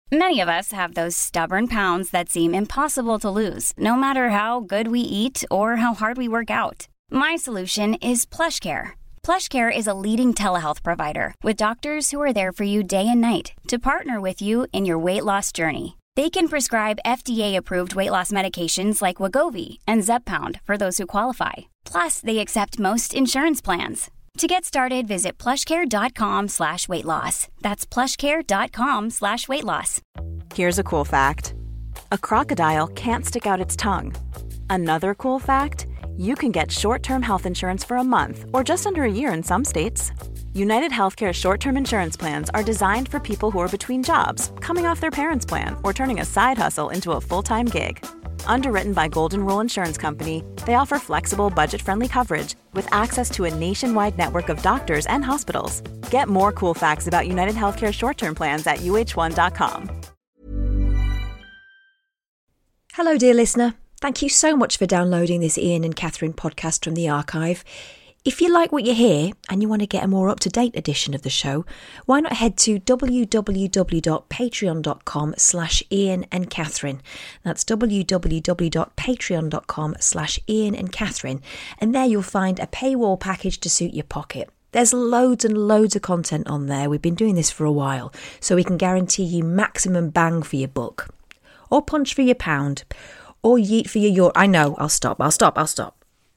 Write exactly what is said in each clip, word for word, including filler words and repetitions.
Many of us have those stubborn pounds that seem impossible to lose, no matter how good we eat or how hard we work out. My solution is PlushCare. PlushCare is a leading telehealth provider with doctors who are there for you day and night to partner with you in your weight loss journey. They can prescribe F D A-approved weight loss medications like Wegovy and Zepbound for those who qualify. Plus, they accept most insurance plans. To get started, visit plushcare.com slash weight loss. That's plushcare.com slash weight loss. Here's a cool fact. A crocodile can't stick out its tongue. Another cool fact, you can get short-term health insurance for a month or just under a year in some states. United Healthcare short-term insurance plans are designed for people who are between jobs, coming off their parents' plan, or turning a side hustle into a full-time gig. Underwritten by Golden Rule Insurance Company, they offer flexible, budget-friendly coverage with access to a nationwide network of doctors and hospitals. Get more cool facts about United Healthcare short-term plans at U H one dot com. Hello, dear listener. Thank you so much for downloading this Ian and Catherine podcast from the archive. If you like what you hear and you want to get a more up-to-date edition of the show, why not head to www.patreon.com slash Ian and Catherine. That's www.patreon.com slash Ian and Catherine. And there you'll find a paywall package to suit your pocket. There's loads and loads of content on there. We've been doing this for a while, so we can guarantee you maximum bang for your buck. Or punch for your pound. Or yeet for your euro. I know, I'll stop, I'll stop, I'll stop.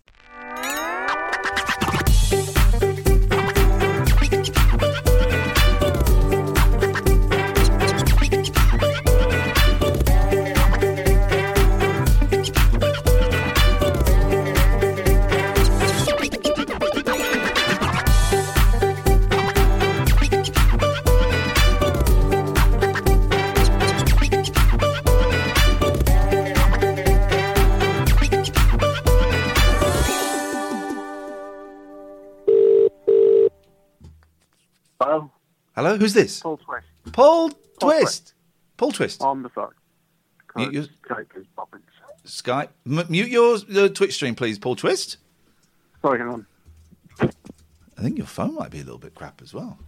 Hello? Hello, who's this? Paul Twist. Paul, Paul Twist. Twist. Paul Twist. On the phone. Mute your, Skype is bobbing. Skype. M- mute your uh, Twitch stream, please, Paul Twist. Sorry, hang on. I think your phone might be a little bit crap as well.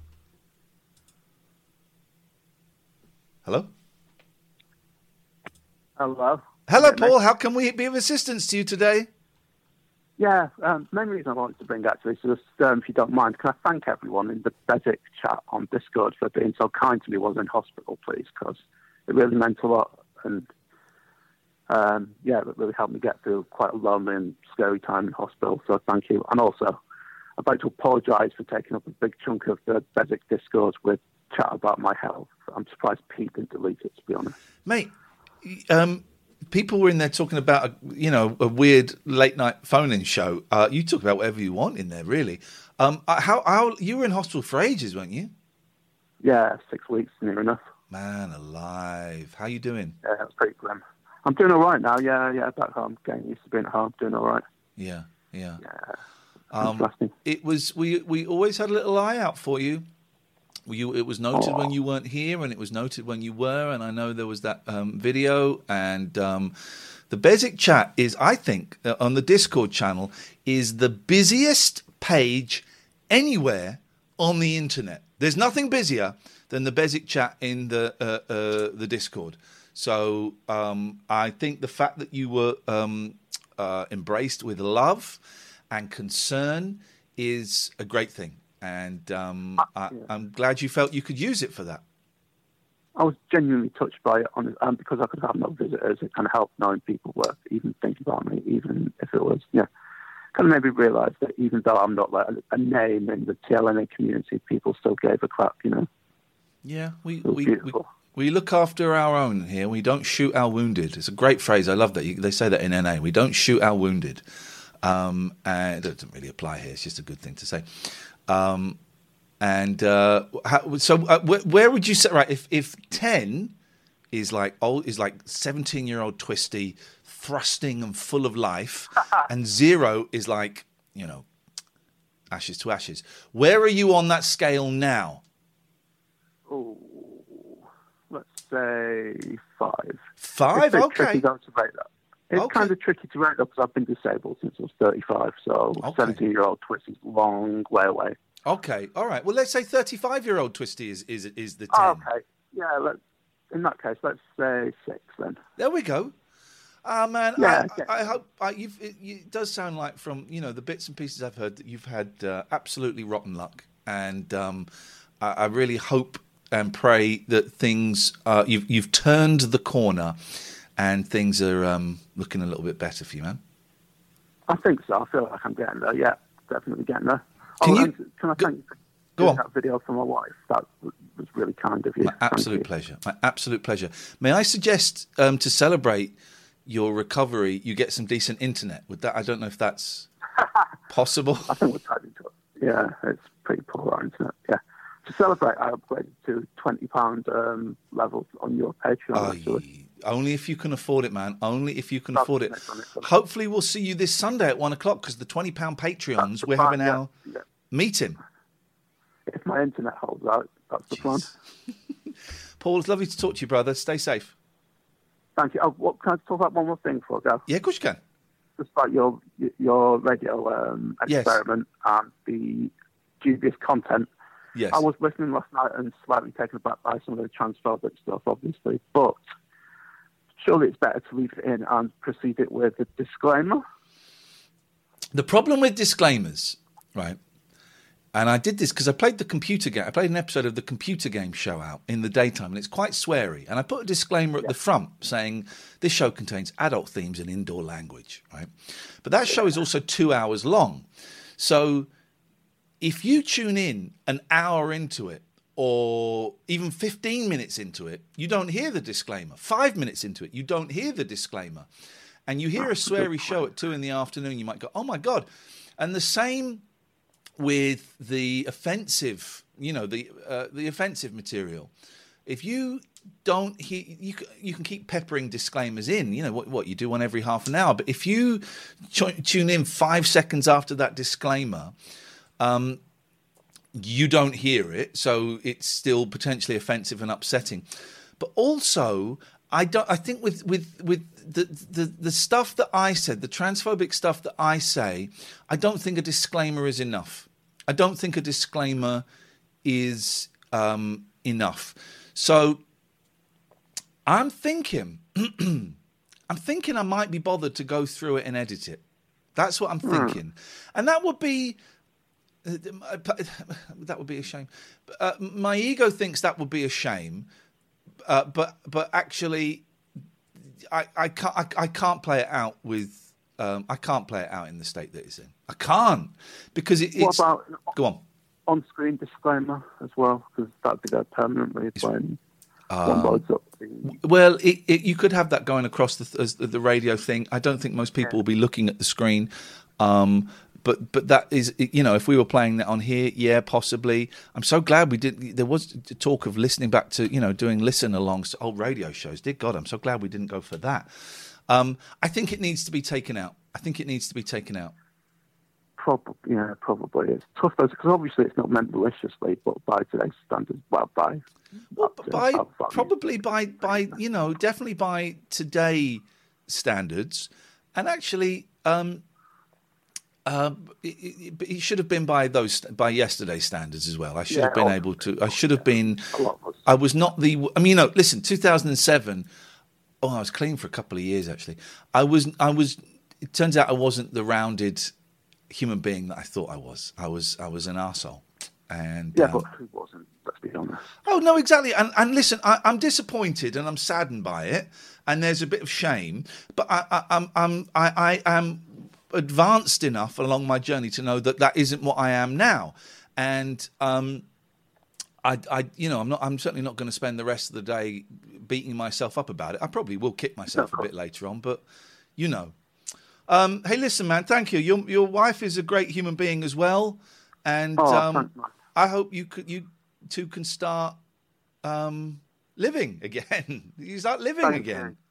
Hello? Hello? Hello, Yeah, Paul. mate. How can we be of assistance to you today? Yeah, um, main reason I wanted to bring actually is just, um, if you don't mind, can I thank everyone in the Basic chat on Discord for being so kind to me while I was in hospital, please, because it really meant a lot, and um, yeah, it really helped me get through quite a lonely and scary time in hospital, so thank you. And also, I'd like to apologise for taking up a big chunk of the Basic Discord with chat about my health. I'm surprised Pete didn't delete it, to be honest. Mate, um, people were in there talking about, a, you know, a weird late-night phone-in show. Uh, you talk about whatever you want in there, really. Um, uh, how, how you were in hospital for ages, weren't you? Yeah, six weeks, near enough. Man alive. How you doing? Yeah, it was pretty grim. I'm doing all right now, yeah, yeah, back home. Getting used to being at home, doing all right. Yeah, yeah. Yeah. Um, it was, we, we always had a little eye out for you. You, it was noted Aww. when you weren't here, and it was noted when you were, and I know there was that um, video. And um, the Basic chat is, I think, uh, on the Discord channel, is the busiest page anywhere on the internet. There's nothing busier than the Basic chat in the uh, uh, the Discord. So um, I think the fact that you were um, uh, embraced with love and concern is a great thing. And um, I, I'm glad you felt you could use it for that. I was genuinely touched by it, on, um, because I could have no visitors. It kind of helped knowing people were even thinking about me, even if it was, yeah. Kind of made me realise that even though I'm not like a, a name in the T L N A community, people still gave a crap, you know. Yeah, we It was we, we beautiful. we look after our own here. We don't shoot our wounded. It's a great phrase. I love that. You, they say that in N A. We don't shoot our wounded. Um, and it doesn't really apply here. It's just a good thing to say. Um, and uh, how, so, uh, where, where would you say? Right, if if ten is like old, is like seventeen year old Twisty, thrusting and full of life, and zero is like, you know, ashes to ashes. Where are you on that scale now? Oh, let's say five. Five, it's a bit okay. Tricky though to rate that. It's Okay. kind of tricky to rate up because I've been disabled since I was thirty-five, so Okay. seventeen-year-old Twist is a long way away. Okay, all right. Well, let's say thirty-five year old Twisty is is is the ten. Oh, okay, yeah, let's, in that case, let's say six then. There we go. Ah, uh, man, yeah, I, I, I hope I, you've, it, it does sound like from, you know, the bits and pieces I've heard that you've had uh, absolutely rotten luck. And um, I, I really hope and pray that things, uh, you've, you've turned the corner and things are um, looking a little bit better for you, man. I think so. I feel like I'm getting there. Yeah, definitely getting there. Can oh, you, and can I thank you for go doing on. that video for my wife? That was really kind of you. My absolute pleasure. My absolute pleasure. May I suggest um, to celebrate your recovery, you get some decent internet? With that, I don't know if that's possible. I think we're tied into it. Yeah, it's pretty poor, our internet. Yeah. To celebrate, I upgraded to twenty pound um, levels on your Patreon. Oh, actually. Only if you can afford it, man. Only if you can That's afford it. next one, next one. Hopefully, we'll see you this Sunday at one o'clock because the twenty pound Patreons, the we're plan, having yeah, our yeah. meeting. If my internet holds out, that's the plan. Paul, it's lovely to talk to you, brother. Stay safe. Thank you. Oh, what, can I talk about one more thing before I go? Yeah, of course you can. Just about your your radio um, Yes. experiment and the dubious content. Yes. I was listening last night and slightly taken aback by some of the transphobic stuff, obviously, but surely it's better to leave it in and proceed it with a disclaimer. The problem with disclaimers, right? And I did this because I played the computer game. I played an episode of the computer game show out in the daytime, and it's quite sweary. And I put a disclaimer at Yeah. the front saying this show contains adult themes and indoor language, right? But that show is also two hours long. So if you tune in an hour into it or even fifteen minutes into it, you don't hear the disclaimer. Five minutes into it, you don't hear the disclaimer. And you hear a sweary show at two in the afternoon, you might go, oh my God. And the same with the offensive, you know, the uh, the offensive material. If you don't hear, you, you can keep peppering disclaimers in, you know, what, what you do one every half an hour. But if you t- tune in five seconds after that disclaimer, um, you don't hear it. So it's still potentially offensive and upsetting. But also, I don't. I think with with with the, the the stuff that I said, the transphobic stuff that I say, I don't think a disclaimer is enough. I don't think a disclaimer is um, enough. So I'm thinking, I'm thinking I might be bothered to go through it and edit it. That's what I'm thinking, and that would be. That would be a shame. Uh, my ego thinks that would be a shame. Uh, but but actually, I, I can't I, I can't play it out with um, I can't play it out in the state that it's in. I can't because it, What it's about go on on-screen disclaimer as well? Because that'd be there permanently when uh, one loads up. The... Well, it, it, you could have that going across the as the radio thing. I don't think most people Yeah. will be looking at the screen. Um, But but that is, you know, if we were playing that on here, yeah, possibly. I'm so glad we did. There was talk of listening back to, you know, doing listen alongs to old radio shows. Dear God, I'm so glad we didn't go for that. Um, I think it needs to be taken out. I think it needs to be taken out. Probably, yeah, probably. It's tough though, because obviously it's not meant maliciously, but by today's standards, well, by Well, up to- by up to- probably by by you know definitely by today standards, and actually. Um, Uh, it, it, it should have been by those by yesterday's standards as well. I should Yeah, have been oh, able to. I should have been. A lot of us. I was not the. I mean, you know, listen. two thousand seven. Oh, I was clean for a couple of years actually. I was. I was. It turns out I wasn't the rounded human being that I thought I was. I was. I was an arsehole. And Yeah, um, but who wasn't? Let's be honest. Oh no, exactly. And and listen, I, I'm disappointed and I'm saddened by it, and there's a bit of shame. But I, I, I'm. I'm. I, I am. advanced enough along my journey to know that that isn't what I am now, and um, I, I, you know, I'm not. I'm certainly not going to spend the rest of the day beating myself up about it. I probably will kick myself a bit later on, but you know. Um, hey, listen, man. Thank you. Your your wife is a great human being as well, and Oh, um, thanks, man. I hope you could you two can start um, living again. You start living Thank again. you.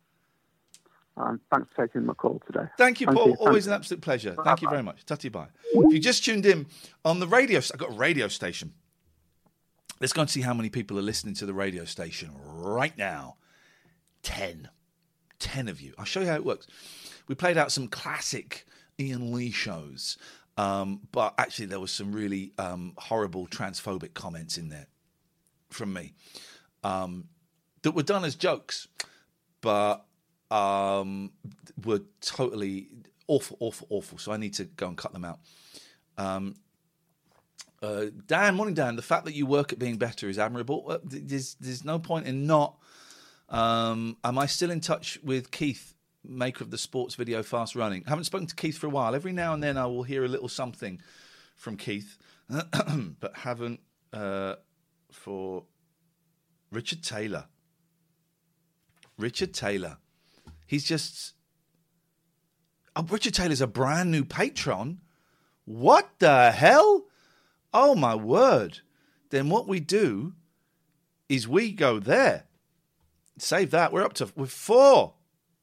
Um, thanks for taking my call today. Thank you, Thank Paul. you. Always Thank an you. absolute pleasure. Bye-bye. Thank you very much. Tatty bye. If you just tuned in on the radio, I've got a radio station. Let's go and see how many people are listening to the radio station right now. Ten. Ten of you. I'll show you how it works. We played out some classic Ian Lee shows, um, but actually there was some really um, horrible transphobic comments in there from me. Um, that were done as jokes, but um, were totally awful, awful, awful. So I need to go and cut them out. Um, uh, Dan, morning, Dan. The fact that you work at being better is admirable. Uh, there's, there's no point in not. Um, am I still in touch with Keith, maker of the sports video Fast Running? I haven't spoken to Keith for a while. Every now and then I will hear a little something from Keith, but haven't uh, for Richard Taylor. Richard Taylor. He's just... Oh, Richard Taylor's a brand new patron. What the hell? Oh, my word. Then what we do is we go there. Save that. We're up to we're four.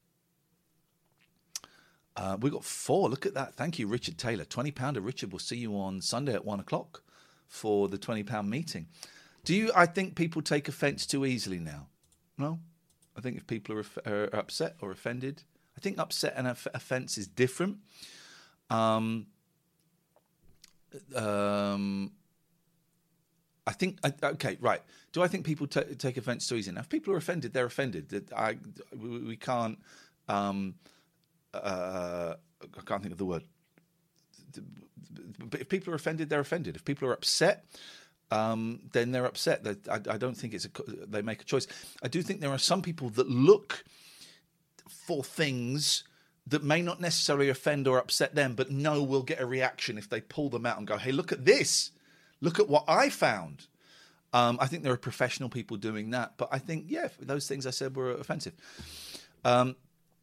Uh, we've got four. Look at that. Thank you, Richard Taylor. twenty pounder. Richard, we'll see you on Sunday at one o'clock for the twenty pound meeting. Do you, I think people take offence too easily now. No? I think if people are, are upset or offended, I think upset and offence is different. Um, um, I think, okay, right. Do I think people t- take offence too easily? Now, if people are offended, they're offended. I, we, we can't, um, uh, I can't think of the word. But if people are offended, they're offended. If people are upset, um, then they're upset. I, I don't think it's a, they make a choice. I do think there are some people that look for things that may not necessarily offend or upset them, but know will get a reaction if they pull them out and go, hey, look at this. Look at what I found. Um, I think there are professional people doing that. But I think, yeah, those things I said were offensive. Um,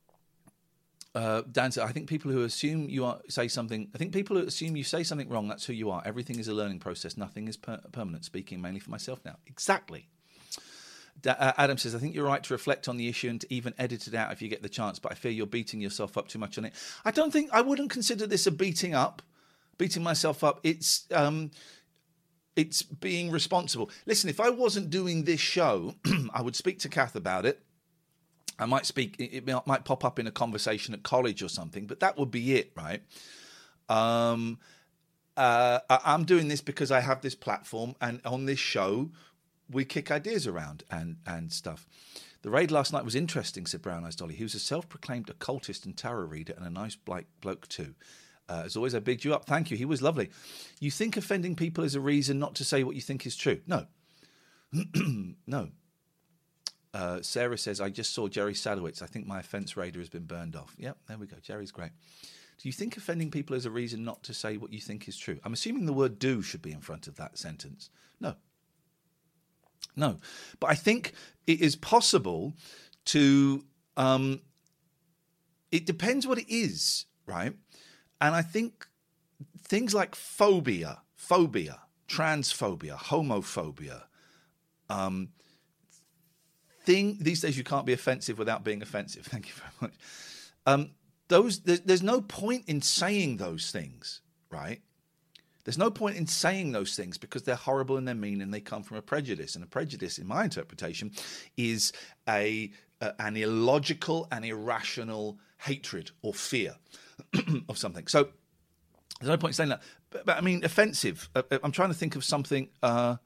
uh, Dan said, I think people who assume you are say something, I think people who assume you say something wrong, that's who you are. Everything is a learning process. Nothing is per- permanent. Speaking mainly for myself now. Exactly. Da- uh, Adam says, I think you're right to reflect on the issue and to even edit it out if you get the chance, but I fear you're beating yourself up too much on it. I don't think, I wouldn't consider this a beating up, beating myself up. It's... Um, It's being responsible. Listen, if I wasn't doing this show, I would speak to Kath about it. I might speak, it might pop up in a conversation at college or something, but that would be it, right? Um, uh, I'm doing this because I have this platform, and on this show, we kick ideas around and, and stuff. The raid last night was interesting, said Brown Eyes Dolly. He was a self-proclaimed occultist and tarot reader and a nice bloke too. Uh, as always, I bigged you up. Thank you. He was lovely. You think offending people is a reason not to say what you think is true? No. No. Uh, Sarah says, I just saw Jerry Sadowitz. I think my offence raider has been burned off. Yep, there we go. Jerry's great. Do you think offending people is a reason not to say what you think is true? I'm assuming the word do should be in front of that sentence. No. No. But I think it is possible to... Um, it depends what it is, right? And I think things like phobia, phobia, transphobia, homophobia, um, thing these days you can't be offensive without being offensive. Thank you very much. Um, those there's, there's no point in saying those things, right? There's no point in saying those things because they're horrible and they're mean and they come from a prejudice. And a prejudice, in my interpretation, is a, a an illogical and irrational hatred or fear of something. So there's no point in saying that. But, but I mean, offensive. Uh, I'm trying to think of something. Uh,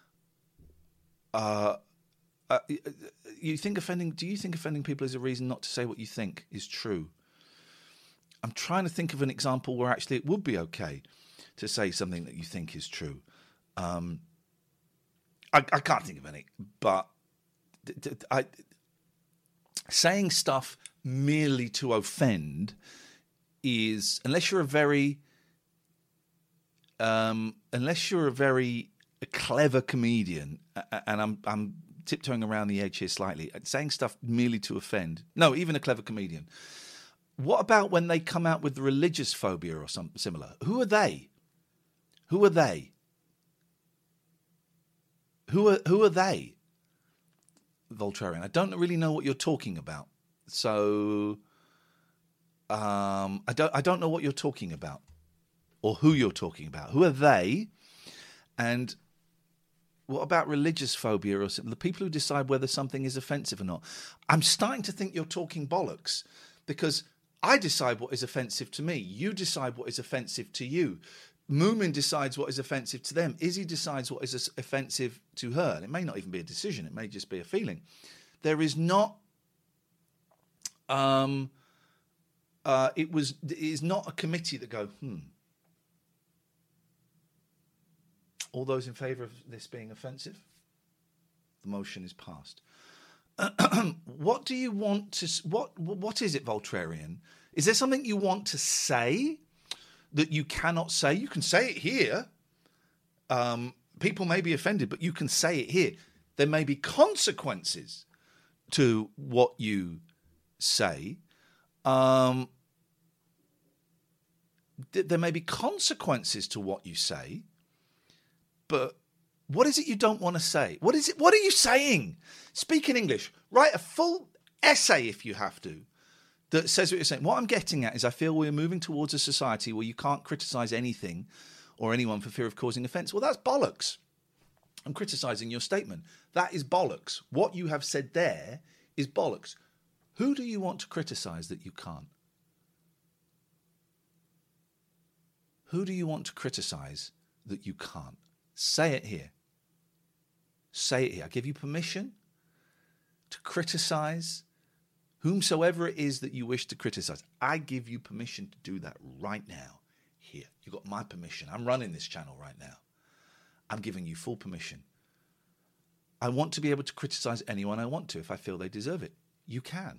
uh, uh, you think offending? Do you think offending people is a reason not to say what you think is true? I'm trying to think of an example where actually it would be okay to say something that you think is true. Um, I, I can't think of any, but I, saying stuff merely to offend is, unless you're a very, um, unless you're a very a clever comedian, and I'm I'm tiptoeing around the edge here slightly, saying stuff merely to offend. No, even a clever comedian. What about when they come out with religious phobia or something similar? Who are they? Who are they? Who are who are they? Voltairean. I don't really know what you're talking about. So um, I don't I don't know what you're talking about or who you're talking about. Who are they? And what about religious phobia or something? The people who decide whether something is offensive or not. I'm starting to think you're talking bollocks because I decide what is offensive to me. You decide what is offensive to you. Moomin decides what is offensive to them. Izzy decides what is offensive to her. And it may not even be a decision. It may just be a feeling. There is not. Um, uh, it was. It is not a committee that go. Hmm. All those in favour of this being offensive? The motion is passed. What do you want to... What What is it, Voltairean? Is there something you want to say that you cannot say? You can say it here. Um, people may be offended, but you can say it here. There may be consequences to what you say. Um, th- there may be consequences to what you say. But what is it you don't want to say? What is it? What are you saying? Speak in English. Write a full essay if you have to that says what you're saying. What I'm getting at is I feel we're moving towards a society where you can't criticise anything or anyone for fear of causing offence. Well, that's bollocks. I'm criticising your statement. That is bollocks. What you have said there is bollocks. Who do you want to criticise that you can't? Who do you want to criticise that you can't? Say it here. Say it here. I give you permission to criticise whomsoever it is that you wish to criticise. I give you permission to do that right now. Here. You've got my permission. I'm running this channel right now. I'm giving you full permission. I want to be able to criticise anyone I want to if I feel they deserve it. You can.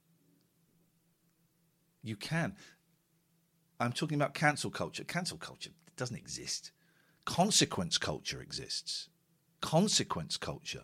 You can. I'm talking about cancel culture. Cancel culture doesn't exist. Consequence culture exists. Consequence culture.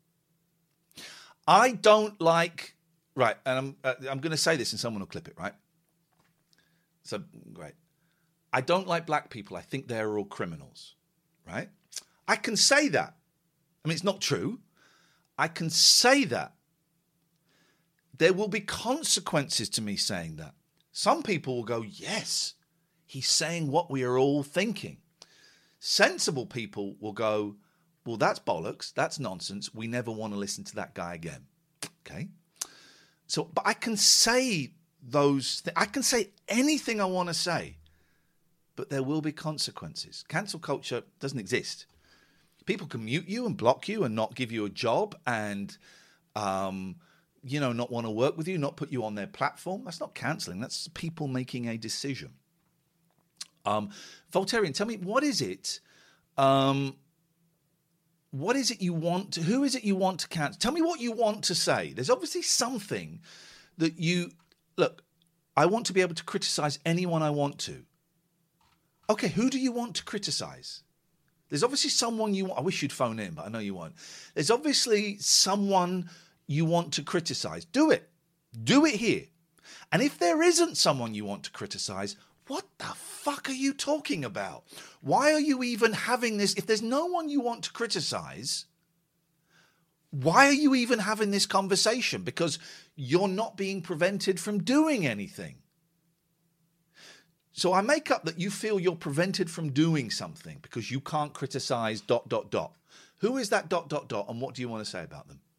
I don't like... Right, and I'm, uh, I'm going to say this and someone will clip it, right? So, great. I don't like black people. I think they're all criminals, right? I can say that. I mean, it's not true. I can say that. There will be consequences to me saying that. Some people will go, yes, he's saying what we are all thinking. Sensible people will go, well, that's bollocks. That's nonsense. We never want to listen to that guy again. Okay. So, but I can say those, th- I can say anything I want to say, but there will be consequences. Cancel culture doesn't exist. People can mute you and block you and not give you a job and, um, you know, not want to work with you, not put you on their platform. That's not cancelling. That's people making a decision. Um, Voltairean, tell me, what is it? Um, what is it you want to, who is it you want to cancel? Tell me what you want to say. There's obviously something that you, look, I want to be able to criticise anyone I want to. Okay, who do you want to criticise? There's obviously someone you want, I wish you'd phone in, but I know you won't. There's obviously someone you want to criticise. Do it. Do it here. And if there isn't someone you want to criticise, what the fuck are you talking about? Why are you even having this? If there's no one you want to criticise, why are you even having this conversation? Because you're not being prevented from doing anything. So I make up that you feel you're prevented from doing something because you can't criticise dot, dot, dot. Who is that dot, dot, dot, and what do you want to say about them?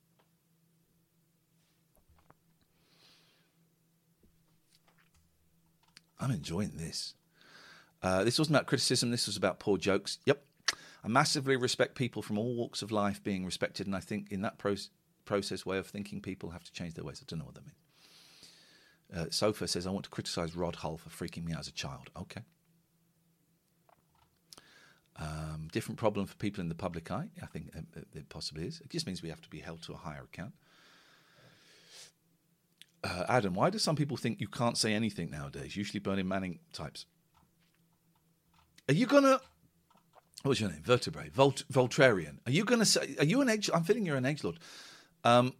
I'm enjoying this. Uh, this wasn't about criticism. This was about poor jokes. Yep. I massively respect people from all walks of life being respected. And I think in that pro- process, way of thinking, people have to change their ways. I don't know what that means. Uh, Sofa says, I want to criticise Rod Hull for freaking me out as a child. Okay. Um, different problem for people in the public eye. I think it, it possibly is. It just means we have to be held to a higher account. Uh, Adam, why do some people think you can't say anything nowadays? Usually Burning Manning types. Are you going to... What's your name? Vertebrae. Volt, Voltairean. Are you going to say... Are you an edge... I'm feeling you're an edgelord. Um,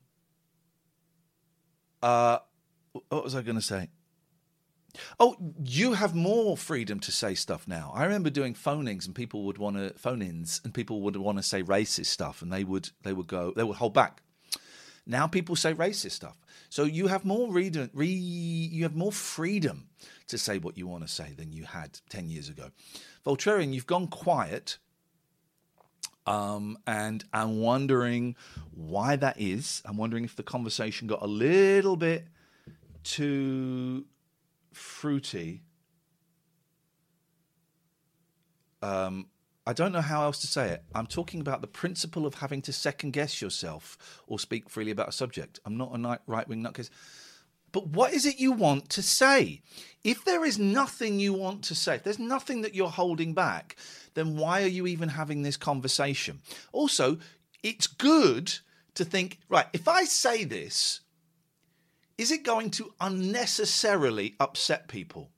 uh, what was I going to say? Oh, you have more freedom to say stuff now. I remember doing phonings and people would want to... Phone-ins and people would want to say racist stuff and they would they would go... They would hold back. Now people say racist stuff. So you have more read, re, you have more freedom to say what you want to say than you had ten years ago. Voltairean, you've gone quiet. Um, and I'm wondering why that is. I'm wondering if the conversation got a little bit too fruity. Um, I don't know how else to say it. I'm talking about the principle of having to second guess yourself or speak freely about a subject. I'm not a right-wing nutcase. But what is it you want to say? If there is nothing you want to say, if there's nothing that you're holding back, then why are you even having this conversation? Also, it's good to think, right, if I say this, is it going to unnecessarily upset people?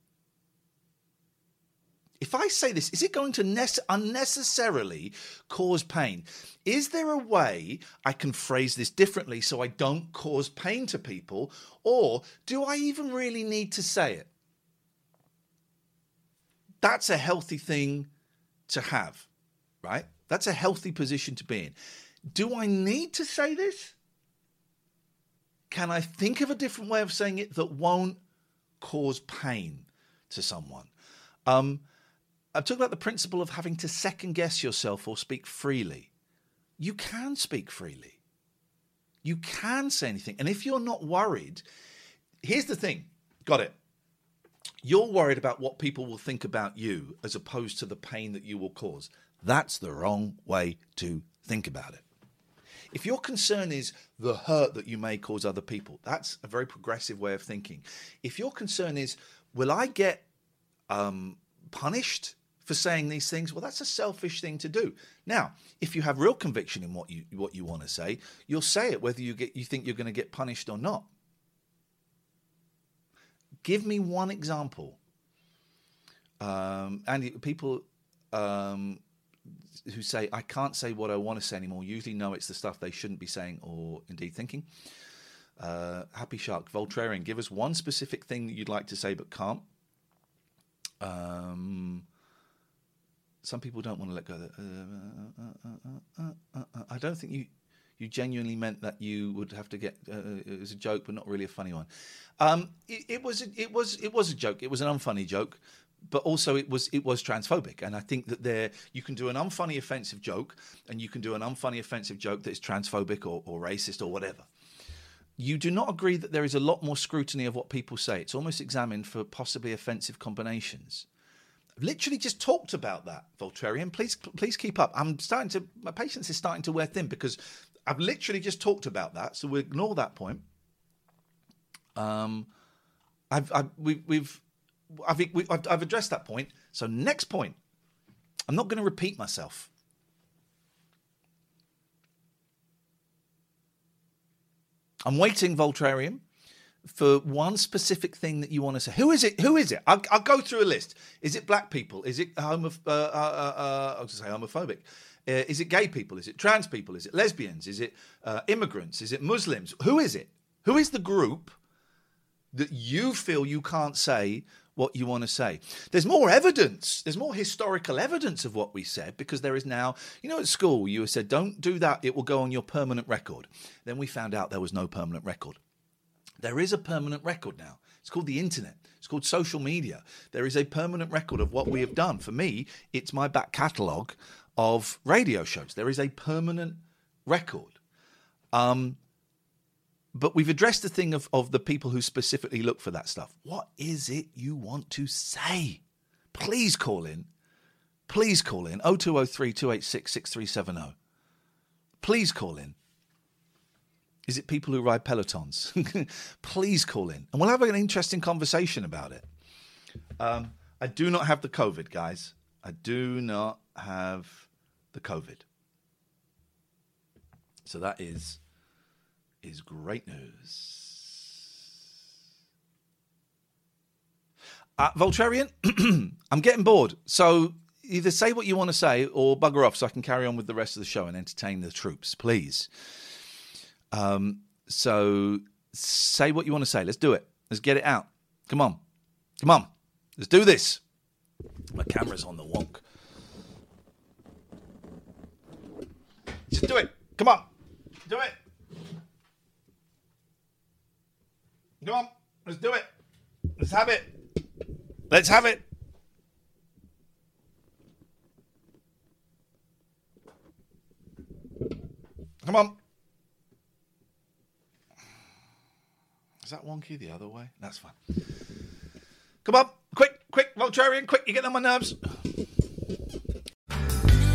If I say this, is it going to ne- unnecessarily cause pain? Is there a way I can phrase this differently so I don't cause pain to people? Or do I even really need to say it? That's a healthy thing to have, right? That's a healthy position to be in. Do I need to say this? Can I think of a different way of saying it that won't cause pain to someone? Um... I'm talking about the principle of having to second guess yourself or speak freely. You can speak freely. You can say anything. And if you're not worried, here's the thing. Got it. You're worried about what people will think about you as opposed to the pain that you will cause. That's the wrong way to think about it. If your concern is the hurt that you may cause other people, that's a very progressive way of thinking. If your concern is, will I get um, punished for saying these things? Well, that's a selfish thing to do. Now, if you have real conviction in what you what you want to say, you'll say it whether you get you think you're going to get punished or not. Give me one example. Um, and people um, who say, I can't say what I want to say anymore, usually know it's the stuff they shouldn't be saying or indeed thinking. Uh, Happy Shark, Voltarian, give us one specific thing that you'd like to say but can't. Um... Some people don't want to let go of that. Uh, uh, uh, uh, uh, uh. I don't think you you genuinely meant that you would have to get. Uh, it was a joke, but not really a funny one. Um, it, it was it was it was a joke. It was an unfunny joke, but also it was it was transphobic. And I think that there you can do an unfunny offensive joke, and you can do an unfunny offensive joke that is transphobic or, or racist or whatever. You do not agree that there is a lot more scrutiny of what people say. It's almost examined for possibly offensive combinations. Literally just talked about that, Voltarian. Please, please keep up. I'm starting to, my patience is starting to wear thin because I've literally just talked about that. So we'll ignore that point. Um, I've, I've, we, we've, I've, we've, I've addressed that point. So next point, I'm not going to repeat myself. I'm waiting, Voltarian, for one specific thing that you want to say. Who is it? Who is it? I'll, I'll go through a list. Is it black people? Is it homo, uh, uh, uh, I was going to say homophobic. Uh, is it gay people? Is it trans people? Is it lesbians? Is it uh, immigrants? Is it Muslims? Who is it? Who is the group that you feel you can't say what you want to say? There's more evidence. There's more historical evidence of what we said because there is now, you know, at school you said, don't do that. It will go on your permanent record. Then we found out there was no permanent record. There is a permanent record now. It's called the internet. It's called social media. There is a permanent record of what we have done. For me, it's my back catalogue of radio shows. There is a permanent record. Um, but we've addressed the thing of, of the people who specifically look for that stuff. What is it you want to say? Please call in. Please call in. oh two oh three, two eight six, six three seven oh. Please call in. Is it people who ride Pelotons? Please call in. And we'll have an interesting conversation about it. Um, I do not have the COVID, guys. I do not have the COVID. So that is, is great news. Uh, Voltarian, I'm getting bored. So either say what you want to say or bugger off so I can carry on with the rest of the show and entertain the troops, please. Um, so say what you want to say. Let's do it. Let's get it out. Come on. Come on. Let's do this. My camera's on the wonk. Just do it. Come on. Do it. Come on. Let's do it. Let's have it. Let's have it. Come on. Is that wonky the other way? That's fine. Come on. Quick, quick, Voltarian, quick. You're getting on my nerves.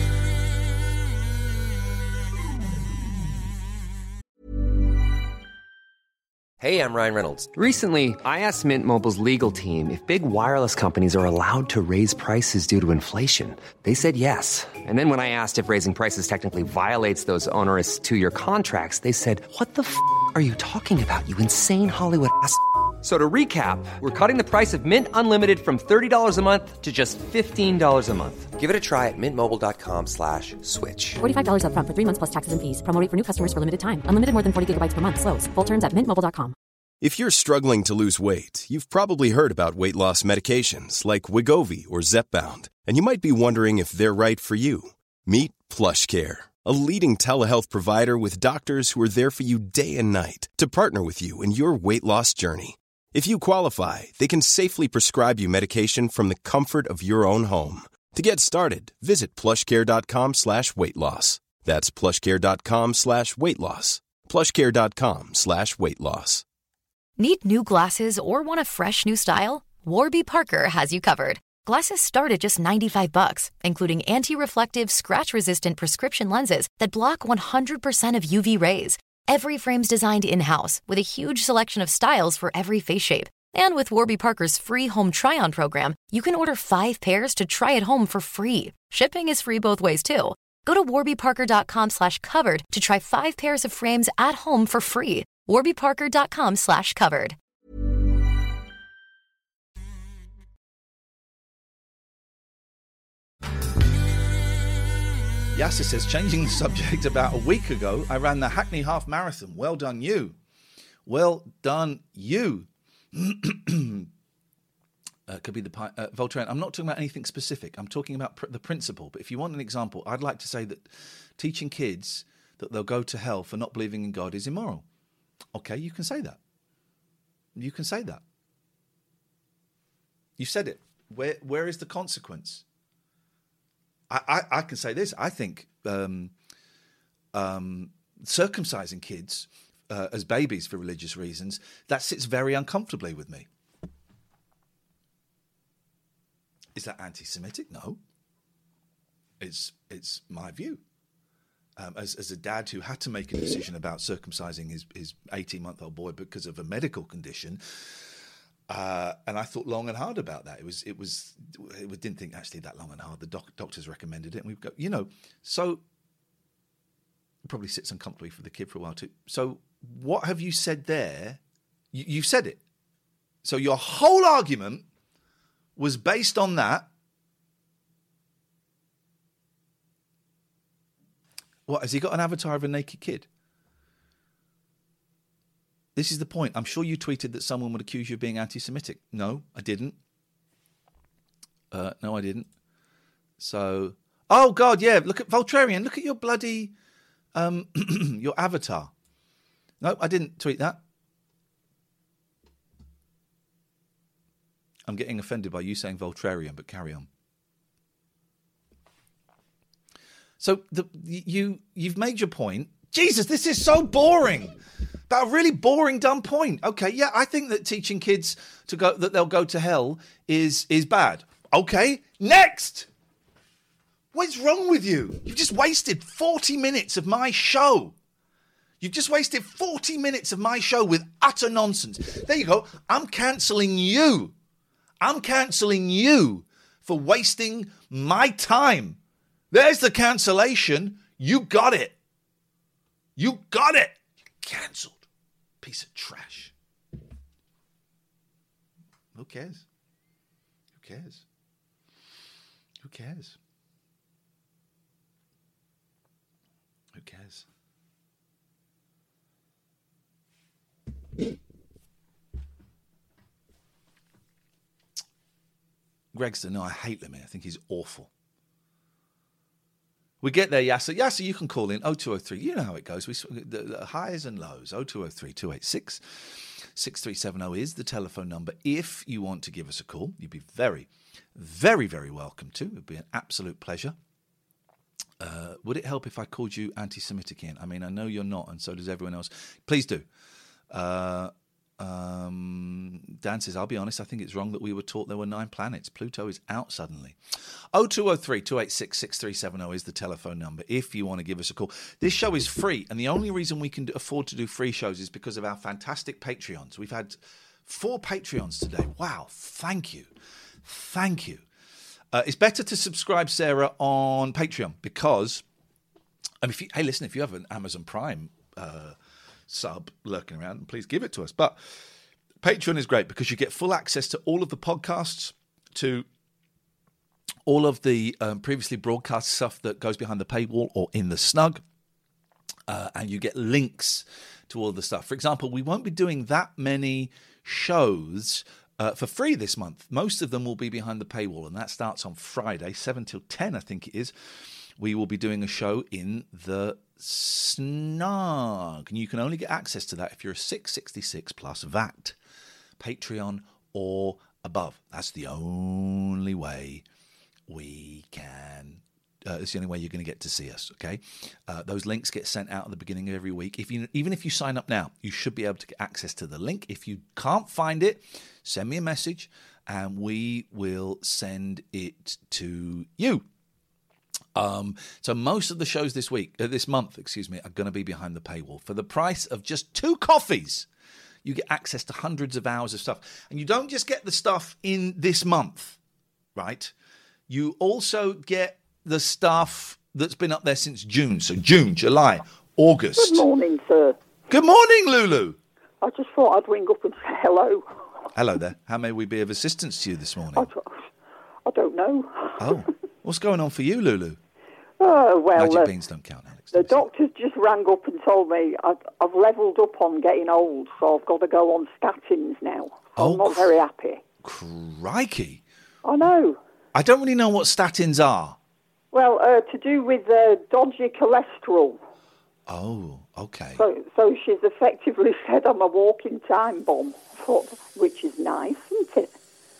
Hey, I'm Ryan Reynolds. Recently, I asked Mint Mobile's legal team if big wireless companies are allowed to raise prices due to inflation. They said yes. And then when I asked if raising prices technically violates those onerous two-year contracts, they said, what the f*** are you talking about, you insane Hollywood ass f- So to recap, we're cutting the price of Mint Unlimited from thirty dollars a month to just fifteen dollars a month. Give it a try at mintmobile.com slash switch. forty-five dollars up front for three months plus taxes and fees. Promo rate for new customers for limited time. Unlimited more than forty gigabytes per month. Slows full terms at mint mobile dot com. If you're struggling to lose weight, you've probably heard about weight loss medications like Wegovy or Zepbound, and you might be wondering if they're right for you. Meet PlushCare, a leading telehealth provider with doctors who are there for you day and night to partner with you in your weight loss journey. If you qualify, they can safely prescribe you medication from the comfort of your own home. To get started, visit plushcare.com slash weight loss. That's plushcare.com slash weight loss. plushcare.com slash weight loss. Need new glasses or want a fresh new style? Warby Parker has you covered. Glasses start at just ninety-five bucks, including anti-reflective, scratch-resistant prescription lenses that block one hundred percent of U V rays. Every frame's designed in-house with a huge selection of styles for every face shape. And with Warby Parker's free home try-on program, you can order five pairs to try at home for free. Shipping is free both ways, too. Go to warbyparker.com slash covered to try five pairs of frames at home for free. warbyparker.com slash covered. Yasser says, changing the subject, about a week ago, I ran the Hackney Half Marathon. Well done, you. Well done, you. uh, could be the uh, Voltaren. I'm not talking about anything specific. I'm talking about pr- the principle. But if you want an example, I'd like to say that teaching kids that they'll go to hell for not believing in God is immoral. Okay, you can say that. You can say that. You said it. Where Where is the consequence? I, I, I can say this. I think um, um, circumcising kids uh, as babies for religious reasons, that sits very uncomfortably with me. Is that anti-Semitic? No. It's it's my view. Um, as as a dad who had to make a decision about circumcising his his eighteen-month-old boy because of a medical condition. Uh, and I thought long and hard about that. It was, it was, it didn't think actually that long and hard. The doc, doctors recommended it, and we've got, you know, so it probably sits uncomfortably for the kid for a while too. So what have you said there? You, you said it. So your whole argument was based on that. What, has he got an avatar of a naked kid? This is the point. I'm sure you tweeted that someone would accuse you of being anti-Semitic. No, I didn't. Uh, no, I didn't. So, oh God, yeah. Look at Voltarian. Look at your bloody, um, your avatar. No, I didn't tweet that. I'm getting offended by you saying Voltarian, but carry on. So the you you've made your point. Jesus, this is so boring. But a really boring, dumb point. Okay, yeah, I think that teaching kids to go that they'll go to hell is is bad. Okay, next. What's wrong with you? You've just wasted forty minutes of my show. You've just wasted forty minutes of my show with utter nonsense. There you go. I'm cancelling you. I'm cancelling you for wasting my time. There's the cancellation. You got it. You got it. Cancelled. Piece of trash. Who cares? Who cares? Who cares? Who cares? Gregson, no, I hate Lemmy. I think he's awful. We get there, Yasser. Yasser, you can call in oh two oh three. You know how it goes. We the, the highs and lows. oh two oh three, two eight six, six three seven oh is the telephone number. If you want to give us a call, you'd be very, very, very welcome to. It would be an absolute pleasure. Uh, would it help if I called you anti-Semitic, Ian? I mean, I know you're not, and so does everyone else. Please do. Uh, um, Dan says, I'll be honest, I think it's wrong that we were taught there were nine planets. Pluto is out suddenly. oh two oh three, two eight six, six three seven oh is the telephone number if you want to give us a call. This show is free, and the only reason we can afford to do free shows is because of our fantastic Patreons. We've had four Patreons today. Wow, thank you. Thank you. Uh, it's better to subscribe, Sarah, on Patreon because, I mean, if you, hey, listen, if you have an Amazon Prime uh, sub lurking around, please give it to us. But Patreon is great because you get full access to all of the podcasts, to all of the um, previously broadcast stuff that goes behind the paywall or in the snug, uh, and you get links to all the stuff. For example, we won't be doing that many shows uh, for free this month. Most of them will be behind the paywall, and that starts on Friday, seven till ten, I think it is. We will be doing a show in the snug, and you can only get access to that if you're a six sixty-six plus V A T. Patreon or above. That's the only way we can, uh, it's the only way you're going to get to see us, okay? Uh, those links get sent out at the beginning of every week. If you, even if you sign up now, you should be able to get access to the link. If you can't find it, send me a message and we will send it to you. Um, so most of the shows this week, uh, this month, excuse me, are going to be behind the paywall. For the price of just two coffees, you get access to hundreds of hours of stuff. And you don't just get the stuff in this month, right? You also get the stuff that's been up there since June. So June, July, August. Good morning, sir. Good morning, Lulu. I just thought I'd ring up and say hello. Hello there. How may we be of assistance to you this morning? I, I don't know. Oh, what's going on for you, Lulu? Oh, well, Magic uh, beans don't count, Alex. The doctors just rang up and told me I've, I've levelled up on getting old, so I've got to go on statins now. Oh, I'm not cr- very happy. Crikey. I know. I don't really know what statins are. Well, uh, to do with uh, dodgy cholesterol. Oh, okay. So, so she's effectively said I'm a walking time bomb, which is nice, isn't it?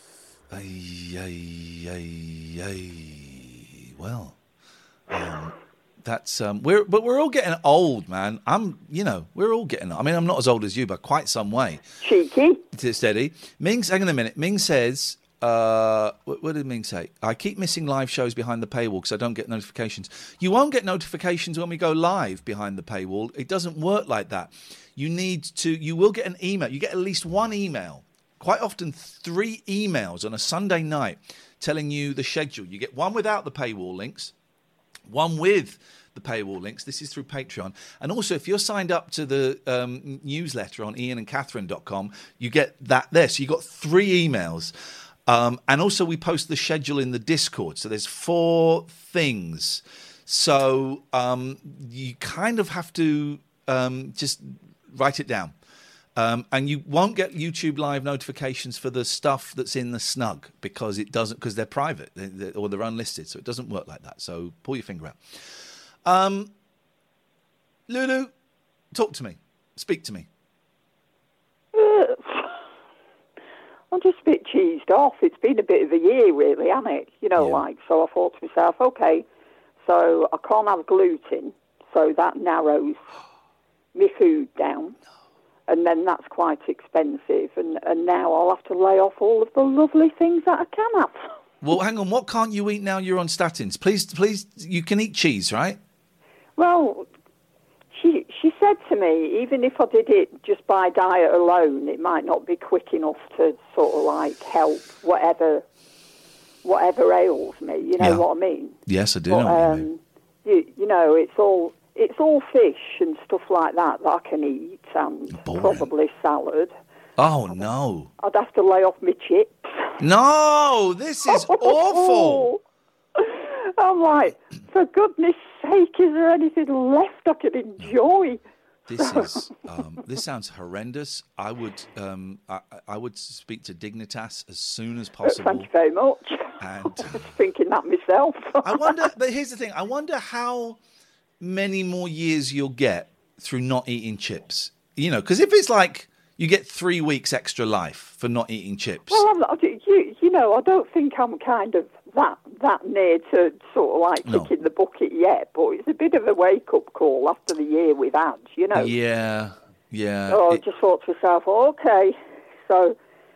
Ay, ay, ay, ay. Well... Um, that's um, we're but we're all getting old, man. I'm, you know, we're all getting. I mean, I'm not as old as you, but quite some way. Cheeky. It's steady. Ming, hang on a minute. Ming says, uh, what, what did Ming say? I keep missing live shows behind the paywall because I don't get notifications. You won't get notifications when we go live behind the paywall. It doesn't work like that. You need to. You will get an email. You get at least one email. Quite often, three emails on a Sunday night telling you the schedule. You get one without the paywall links. One with the paywall links. This is through Patreon. And also, if you're signed up to the um, newsletter on ian and catherine dot com, you get that there. So you got three emails. Um, and also, we post the schedule in the Discord. So there's four things. So um, you kind of have to um, just write it down. Um, and you won't get YouTube live notifications for the stuff that's in the snug because it doesn't, because they're private they're, they're, or they're unlisted, so it doesn't work like that. So pull your finger out. Um, Lulu, talk to me, speak to me. Uh, I'm just a bit cheesed off. It's been a bit of a year, really, hasn't it? You know, Yeah. like so. I thought to myself, okay, so I can't have gluten, so that narrows my food down. And then that's quite expensive. And, and now I'll have to lay off all of the lovely things that I can have. Well, hang on. What can't you eat now you're on statins? Please, please, you can eat cheese, right? Well, she she said to me, even if I did it just by diet alone, it might not be quick enough to sort of like help whatever whatever ails me. You know Yeah. what I mean? Yes, I do But, know what you um, mean. you, you know, it's all... It's all fish and stuff like that that I can eat, and Boring. probably salad. Oh, no. I'd have to lay off my chips. No, this is awful. I'm like, for goodness sake, is there anything left I can enjoy? This is um, this sounds horrendous. I would um, I, I would speak to Dignitas as soon as possible. Thank you very much. And I was thinking that myself. I wonder. But here's the thing. I wonder how many more years you'll get through not eating chips. You know, because if it's like you get three weeks extra life for not eating chips. Well, I'm not, you, you know, I don't think I'm kind of that that near to sort of like No. kicking the bucket yet, but it's a bit of a wake-up call after the year we've had, you know. Yeah, yeah. So I It- just thought to myself, okay, so,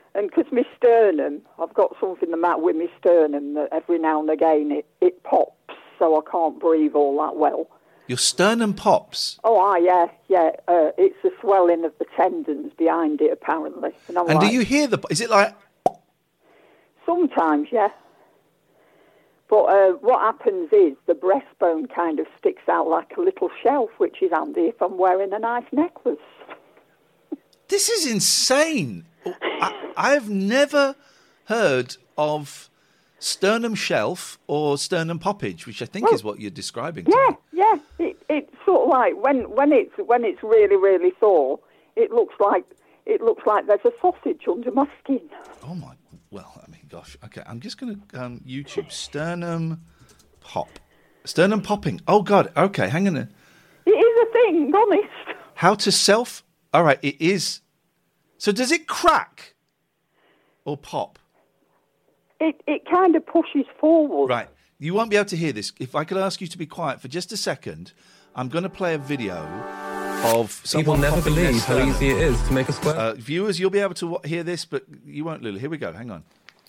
And because my sternum, I've got something the matter with my sternum that every now and again it, it pops, so I can't breathe all that well. Your sternum pops? Oh, ah, yeah, yeah. Uh, it's the swelling of the tendons behind it, apparently. And, I'm And like, do you hear the... Is it like... Sometimes, yeah. But uh, what happens is the breastbone kind of sticks out like a little shelf, which is handy if I'm wearing a nice necklace. This is insane. I, I've never heard of sternum shelf or sternum poppage, which I think Well, is what you're describing. Yeah, to me. yeah. It, it's sort of like when, when it's when it's really really sore, it looks like it looks like there's a sausage under my skin. Oh my. Well, I mean, gosh. Okay, I'm just going to um, YouTube sternum pop, sternum popping. Oh God. Okay, hang on. A... It is a thing, honest. How to self? All right, it is. So does it crack or pop? It it kind of pushes forward. Right. You won't be able to hear this. If I could ask you to be quiet for just a second, I'm going to play a video of People someone never popping their believe how sternum. easy it is to make a square. Uh, viewers, you'll be able to w- hear this, but you won't, Lulu. Here we go. Hang on.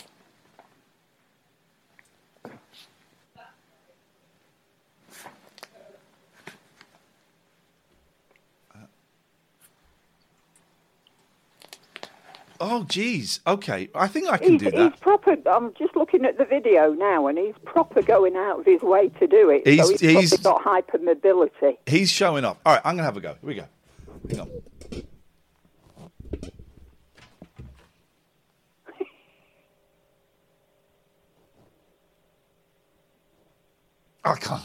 Oh, geez. Okay. I think I can He's, do that. he's proper. I'm just looking at the video now, and he's proper going out of his way to do it. He's- so he's, he's- probably got hypermobility. He's showing off. All right, I'm going to have a go. Here we go. Hang on. I can't.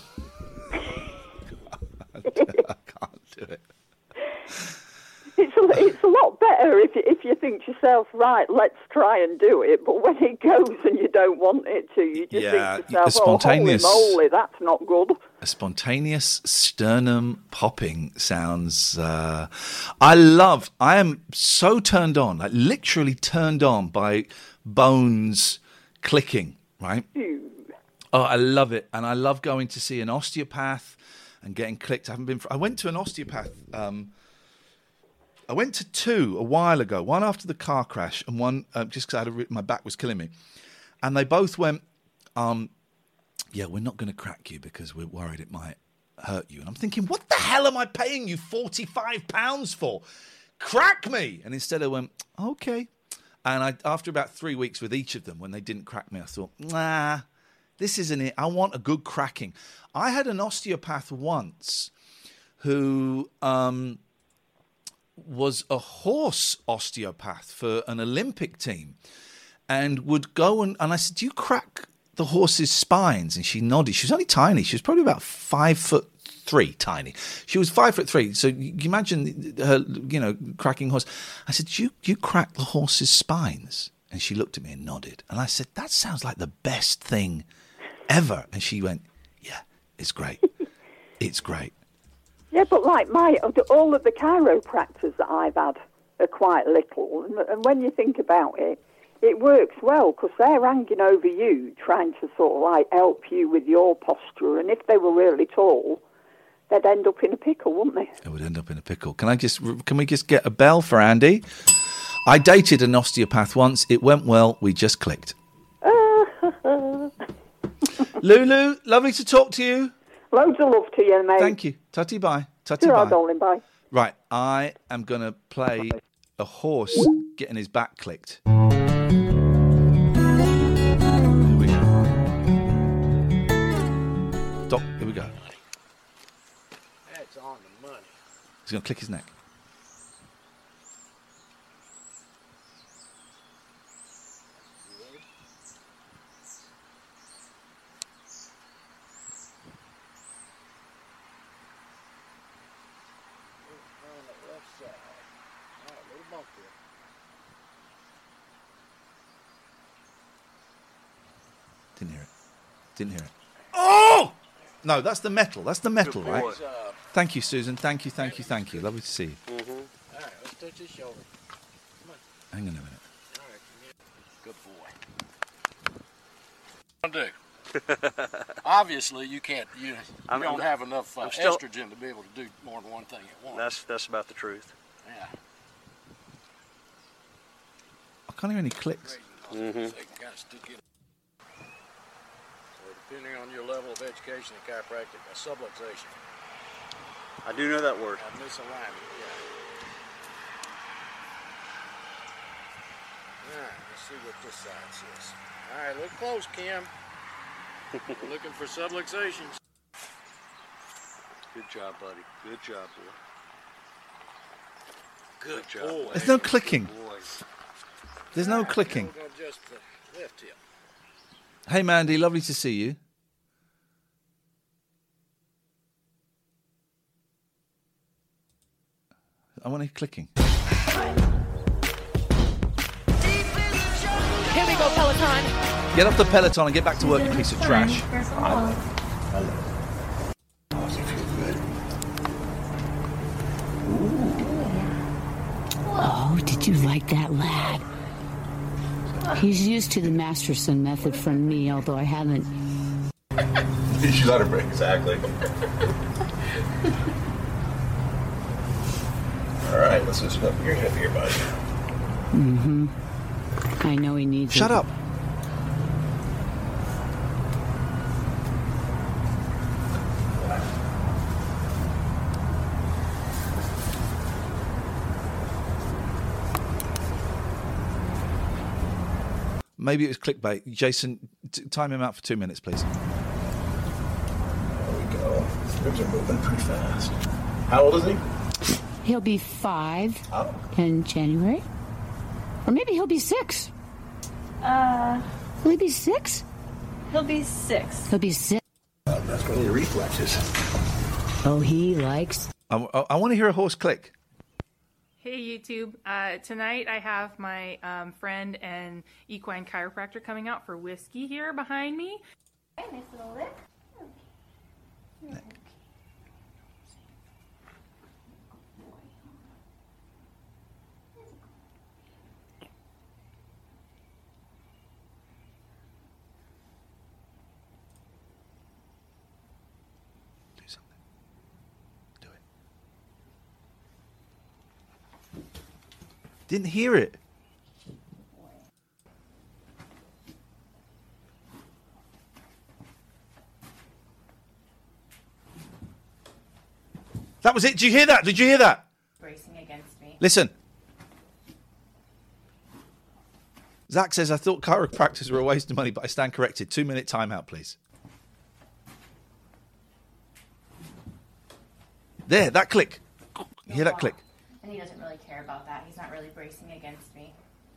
I can't do it. It's a, it's a lot better if you, if you think to yourself, right, let's try and do it. But when it goes and you don't want it to, you just Yeah, think to yourself, the spontaneous- oh, holy moly, that's not good. A spontaneous sternum popping sounds. Uh, I love. I am so turned on, like literally turned on by bones clicking. Right. Oh, I love it, and I love going to see an osteopath and getting clicked. I haven't been. For, I went to an osteopath. Um, I went to two a while ago. One after the car crash, and one uh, just because I had a, re- my back was killing me. And they both went, um, "Yeah, we're not going to crack you because we're worried it might hurt you." And I'm thinking, "What the hell am I paying you forty-five pounds for? Crack me!" And instead, I went, "Okay." And I, after about three weeks with each of them, when they didn't crack me, I thought, "Nah, this isn't it. I want a good cracking." I had an osteopath once who. Um, was a horse osteopath for an Olympic team and would go and, and I said, "Do you crack the horse's spines?" And she nodded. She was only tiny. She was probably about five foot three, tiny. She was five foot three. So you can imagine her, you know, cracking horse. I said, "Do you, you crack the horse's spines?" And she looked at me and nodded. And I said, "That sounds like the best thing ever." And she went, "Yeah, it's great. It's great." Yeah, but like my all of the chiropractors that I've had are quite little, and, and when you think about it, it works well because they're hanging over you, trying to sort of like help you with your posture. And if they were really tall, they'd end up in a pickle, wouldn't they? It would end up in a pickle. Can I just? Can we just get a bell for Andy? I dated an osteopath once. It went well. We just clicked. Lulu, lovely to talk to you. Loads of love to you, mate. Thank you. Tutty bye. Tutty Ta-ra, bye. darling, bye. Right, I am going to play a horse getting his back clicked. Here we go. Doc, here we go. That's on the money. He's going to click his neck. Didn't hear it. Didn't hear it. Oh! No, that's the metal. That's the metal, right? Thank you, Susan. Thank you, thank you, thank you. Lovely to see you. Mm-hmm. All right, let's touch his shoulder. Come on. Hang on a minute. All right, good boy. What do? Obviously, you can't. You, you I'm- don't have enough uh, I'm still- estrogen to be able to do more than one thing at once. That's that's about the truth. Yeah. can't hear any clicks. Mm-hmm. So kind of stick it. So depending on your level of education in chiropractic, a subluxation. I do know that word. A misalignment, yeah. All right, let's see what this side says. All right, look close, Kim. We're looking for subluxations. Good job, buddy. Good job, boy. Good, Good job. Boy. There's no clicking. Boy. There's no clicking. We'll go just the left hip. Hey, Mandy, lovely to see you. I want to hear clicking. Here we go, Peloton. Get off the Peloton and get back to work, you piece of trash. Oh, did you like that lad? He's used to the Masterson method from me, although I haven't. She's let her break, exactly. All right, let's loosen up your hip here, buddy. Mm-hmm. I know he needs Shut it. up. Maybe it was clickbait. Jason, t- time him out for two minutes, please. There we go. Things are moving pretty fast. How old is he? He'll be five oh. in January. Or maybe he'll be six. Uh, Will he be six? He'll be six. He'll be six. Uh, that's one of the reflexes. Oh, he likes... I, I, I want to hear a horse click. Hey, YouTube. Uh, tonight I have my um, friend and equine chiropractor coming out for whiskey here behind me. Hey, nice little lick. Nick. Do something. Do it. Didn't hear it. That was it. Did you hear that? Did you hear that? Bracing against me. Listen. Zach says, I thought chiropractors were a waste of money, but I stand corrected. Two minute timeout, please. There, that click. You hear that click? And he doesn't really care about that. He's not really bracing against me.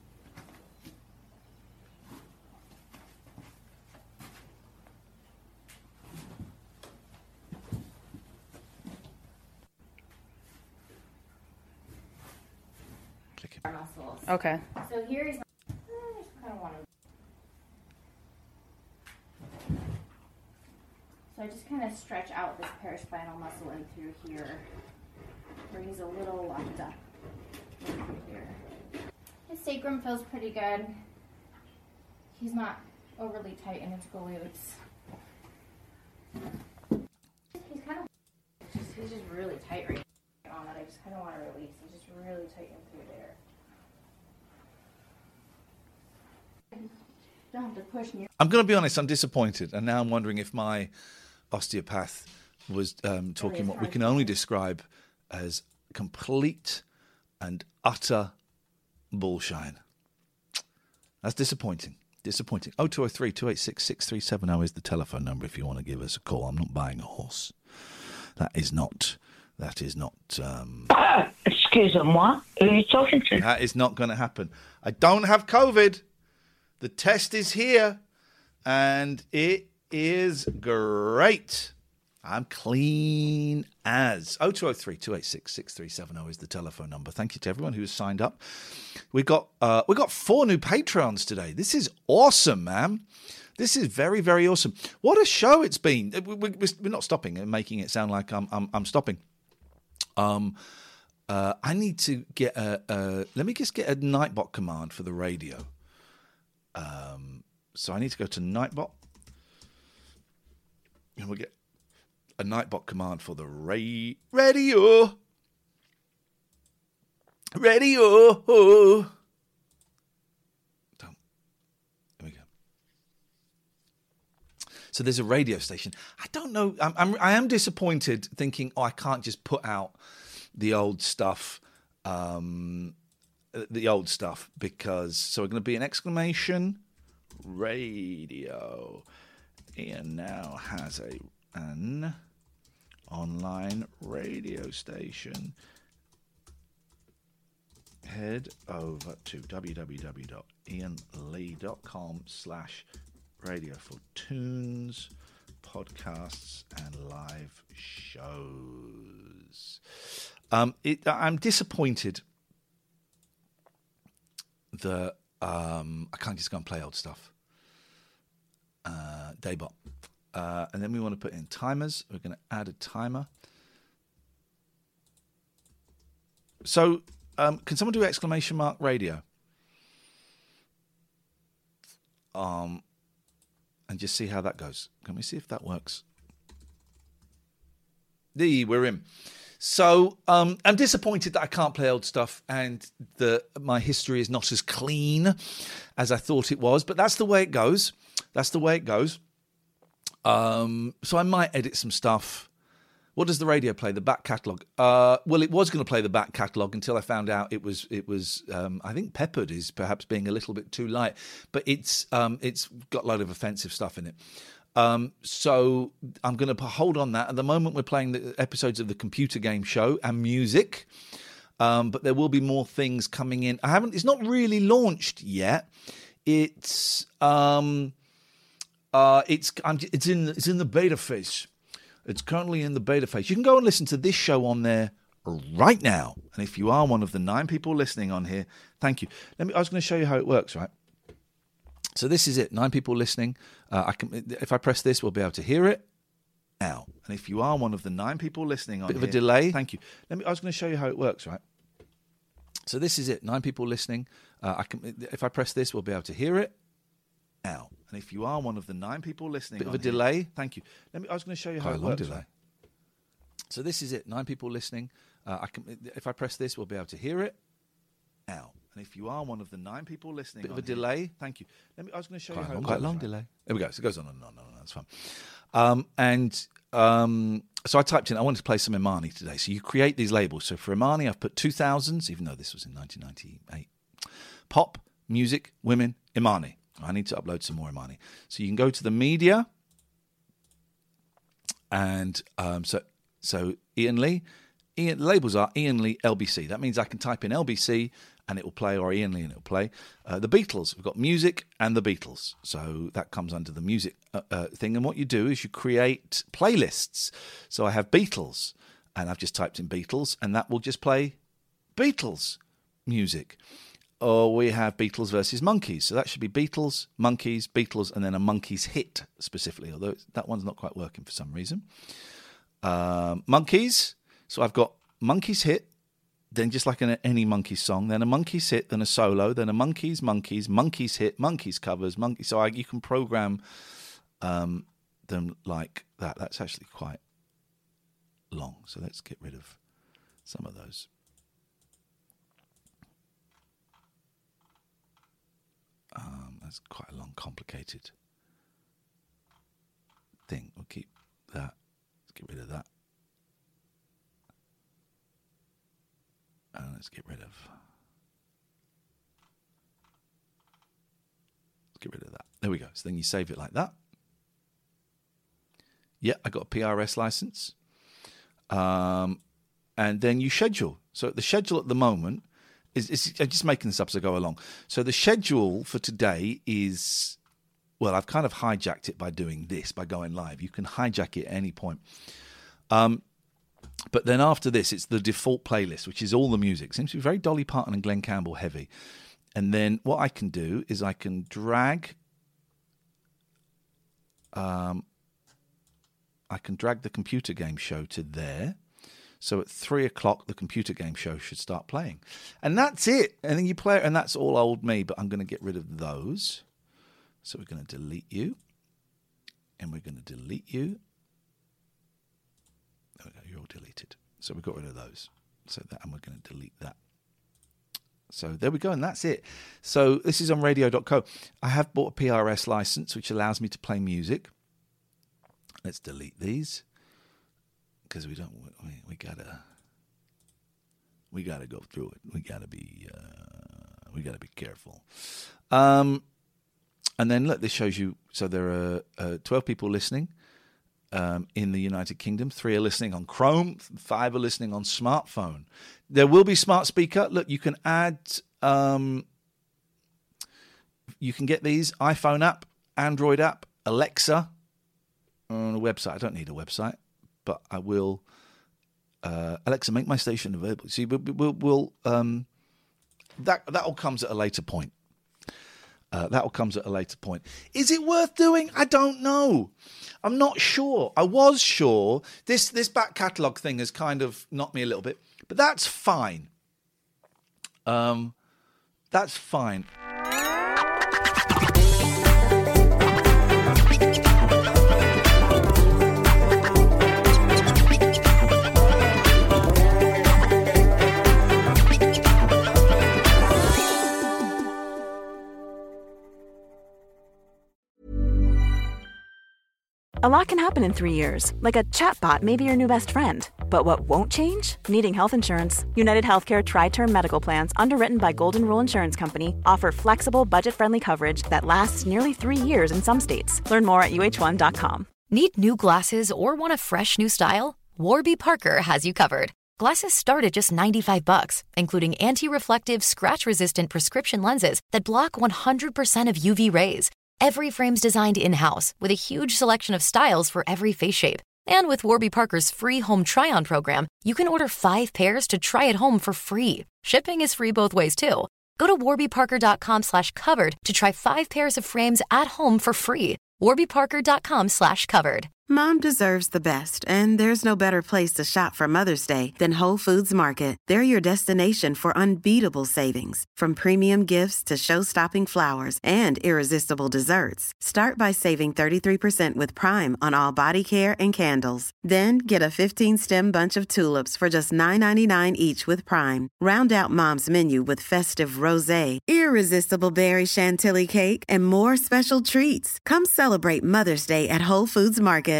Click it. Our muscles. Okay. So here he's. I just kind of want to. So I just kind of stretch out this paraspinal muscle in through here, where he's a little locked up. In through here. His sacrum feels pretty good. He's not overly tight in his glutes. He's kind of. Just, he's just really tight right now. On that, I just kind of want to release. He's just really tight in through there. Don't have to push near. I'm going to be honest, I'm disappointed. And now I'm wondering if my osteopath was um, talking what we can only describe as complete and utter bullshine. That's disappointing. Disappointing. oh two oh three, two eight six, six three seven oh is the telephone number if you want to give us a call. I'm not buying a horse. That is not... That is not... Um, Ah, excusez-moi. Who are you talking to? That is not going to happen. I don't have COVID. The test is here, and it is great. I'm clean as. oh two oh three, two eight six, six three seven oh is the telephone number. Thank you to everyone who has signed up. We got uh, we got four new Patreons today. This is awesome, man. This is very, very awesome. What a show it's been. We, we, we're not stopping and making it sound like I'm I'm, I'm stopping. Um, uh, I need to get a, a. Let me just get a Nightbot command for the radio. Um, so I need to go to Nightbot, and we'll get a Nightbot command for the ra- radio. Radio. So there's a radio station. I don't know. I'm, I'm I am disappointed, thinking, oh, I can't just put out the old stuff, um, the old stuff because so we're going to be an exclamation radio. Ian now has a an online radio station. Head over to www.ianlee.com slash radio for tunes, podcasts, and live shows. Um, it, I'm disappointed that um, I can't just go and play old stuff. Uh, Daybot. Uh, and then we want to put in timers. We're going to add a timer. So, um, can someone do exclamation mark radio? Um, and just see how that goes. Can we see if that works? The we're in. So um, I'm disappointed that I can't play old stuff and that my history is not as clean as I thought it was. But that's the way it goes. That's the way it goes. Um, so I might edit some stuff. What does the radio play? The back catalogue. Uh, well, it was going to play the back catalogue until I found out it was. It was. Um, I think Peppered is perhaps being a little bit too light, but it's. Um, it's got a load of offensive stuff in it. Um, so I'm going to hold on that. At the moment, we're playing the episodes of the computer game show and music, um, but there will be more things coming in. I haven't. It's not really launched yet. It's. Um, uh, it's. I'm, it's in. It's in the beta phase. It's currently in the beta phase. You can go and listen to this show on there right now. And if you are one of the nine people listening on here, thank you. Let me. I was going to show you how it works, right? So this is it. Nine people listening. Uh, I can. If I press this, we'll be able to hear it now. And if you are one of the nine people listening on Bit here, of a delay. Thank you. Let me. I was going to show you how it works, right? So this is it. Nine people listening. Uh, I can. If I press this, we'll be able to hear it now. And if you are one of the nine people listening, bit of a here, delay. Thank you. Let me. I was going to show you how Quite it works. Delay. Right? So this is it. Nine people listening. Uh, I can. If I press this, we'll be able to hear it now. And if you are one of the nine people listening, bit of a here, delay. Thank you. Let me. I was going to show quite you how long, it works. Quite a long right? delay. There we go. So it goes on and on and on. That's fine. Um, and um, so I typed in. I wanted to play some Imani today. So you create these labels. So for Imani, I've put two thousands, even though this was in nineteen ninety-eight. Pop, music, women, Imani. I need to upload some more Imani. So you can go to the media and um, so so Ian Lee. Ian, labels are Ian Lee L B C. That means I can type in L B C and it will play, or Ian Lee and it will play. Uh, the Beatles. We've got music and the Beatles. So that comes under the music uh, uh, thing. And what you do is you create playlists. So I have Beatles and I've just typed in Beatles and that will just play Beatles music. Or we have Beatles versus Monkeys. So that should be Beatles, Monkeys, Beatles, and then a Monkeys hit specifically, although that one's not quite working for some reason. Um, Monkeys. So I've got Monkeys hit, then just like an, any Monkeys song, then a Monkeys hit, then a solo, then a Monkeys, Monkeys, Monkeys hit, Monkeys covers, Monkeys. So I, you can program um, them like that. That's actually quite long. So let's get rid of some of those. Um, that's quite a long, complicated thing. We'll keep that. Let's get rid of that. And let's get rid of. Let's get rid of that. There we go. So then you save it like that. Yeah, I got a P R S license. Um, and then you schedule. So the schedule at the moment. Is, is, I'm just making this up as I go along. So the schedule for today is, well, I've kind of hijacked it by doing this, by going live. You can hijack it at any point. Um, but then after this, it's the default playlist, which is all the music. Seems to be very Dolly Parton and Glenn Campbell heavy. And then what I can do is I can drag, um, I can drag the computer game show to there. So at three o'clock, the computer game show should start playing. And that's it. And then you play it, and that's all old me. But I'm going to get rid of those. So we're going to delete you. And we're going to delete you. There we go. You're all deleted. So we got rid of those. So that, and we're going to delete that. So there we go, and that's it. So this is on radio dot co. I have bought a P R S license, which allows me to play music. let's delete these because we don't. We, we gotta. We gotta go through it. We gotta be. Uh, we gotta be careful. Um, and then look, this shows you. So there are uh, twelve people listening um, in the United Kingdom. Three are listening on Chrome. Five are listening on smartphone. There will be smart speaker. Look, you can add. Um, you can get these iPhone app, Android app, Alexa on a website. I don't need a website, but I will. Uh, Alexa, make my station available. See, we'll, we'll, we'll um, that that all comes at a later point. Uh, that all comes at a later point. Is it worth doing? I don't know. I'm not sure. I was sure. This this back catalogue thing has kind of knocked me a little bit, but that's fine. Um, that's fine. A lot can happen in three years, like a chatbot may be your new best friend. But what won't change? Needing health insurance. United Healthcare Tri-Term Medical Plans, underwritten by Golden Rule Insurance Company, offer flexible, budget-friendly coverage that lasts nearly three years in some states. Learn more at U H one dot com. Need new glasses or want a fresh new style? Warby Parker has you covered. Glasses start at just ninety-five bucks, including anti-reflective, scratch-resistant prescription lenses that block one hundred percent of U V rays. Every frame's designed in-house with a huge selection of styles for every face shape. And with Warby Parker's free home try-on program, you can order five pairs to try at home for free. Shipping is free both ways, too. Go to warbyparker.com slash covered to try five pairs of frames at home for free. warbyparker.com slash covered. Mom deserves the best, and there's no better place to shop for Mother's Day than Whole Foods Market. They're your destination for unbeatable savings, from premium gifts to show-stopping flowers and irresistible desserts. Start by saving thirty-three percent with Prime on all body care and candles. Then get a fifteen-stem bunch of tulips for just nine ninety-nine each with Prime. Round out Mom's menu with festive rosé, irresistible berry chantilly cake, and more special treats. Come celebrate Mother's Day at Whole Foods Market.